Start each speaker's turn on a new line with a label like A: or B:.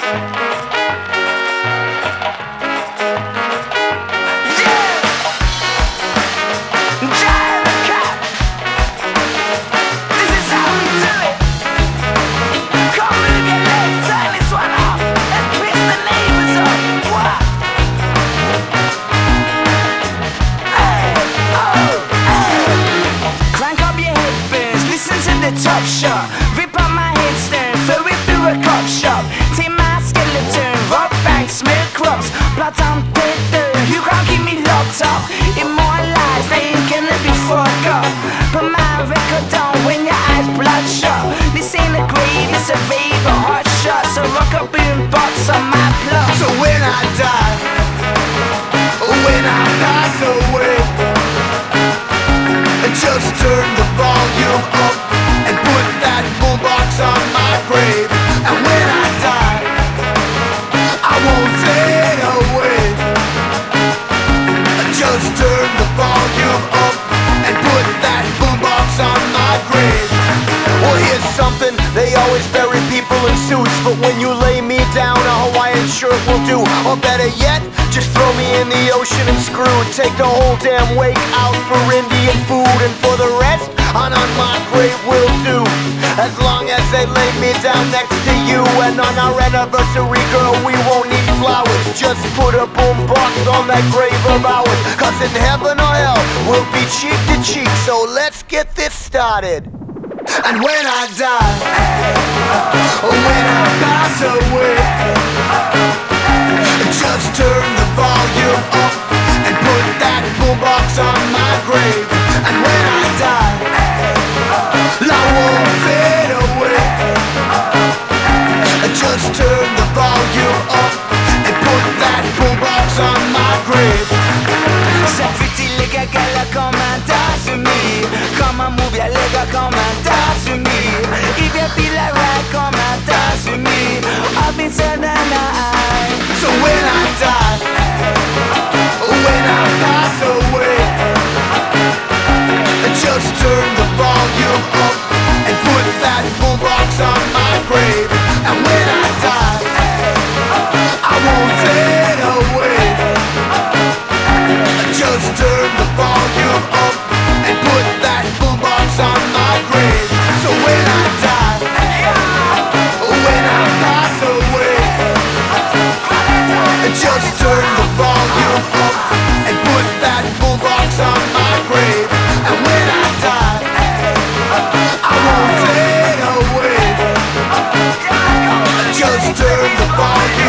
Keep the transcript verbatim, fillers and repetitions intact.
A: Top shot, rip on my headstand, throw it through a cop shop. Take my skeleton, rock bank, smear crops. Blood on paper, you can't keep me locked up. Immortalized, they ain't gonna be fucked up. Put my record on when your eyes bloodshot. This ain't a grade, it's a rave, a hot shot. So rock a boom box on my plot.
B: So when I die, when I pass away, just turn the volume up and put that boombox on my grave. And when I die, I won't fade away. Just turn the volume up and put that boombox on my grave. Well, here's something, they always bury people in suits, but when you lay me down, a Hawaiian shirt will do. Or better yet, just throw me in the ocean and screw. Take the whole damn wake out for Indian food, and for the rest, on on my grave will do. As long as they lay me down next to you, and on our anniversary, girl, we won't need flowers. Just put a boombox on that grave of ours, cause in heaven or hell, we'll be cheek to cheek. So let's get this started. And when I die, when I pass away, just turn the volume up and put that boombox on my grave. And when I die, I won't fade away. Just turn the volume up and put that boombox on my grave.
A: Ça fait-il les gars comme un tatsumi? Comment move ya les gars comme un tatsumi? Il vient pile la ride comme un tatsumi. I've been said the night.
B: So when I die, when I pass away, just turn the volume up and put that boombox on my grave. And when I die, I won't fade away. Just turn the volume up and put that boombox on my grave. So when I die, when I pass away, just turn the volume up and put that boombox on my grave. And when I die, I won't fade away. Just turn the volume